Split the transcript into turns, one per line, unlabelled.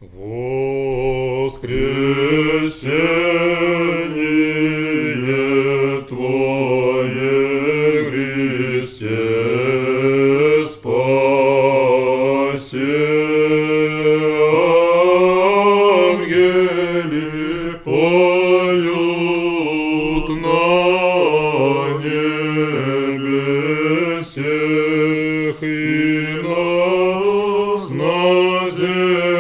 Воскресение Твое, Христе, спаси. Ангели поют на небесех, и нас на земле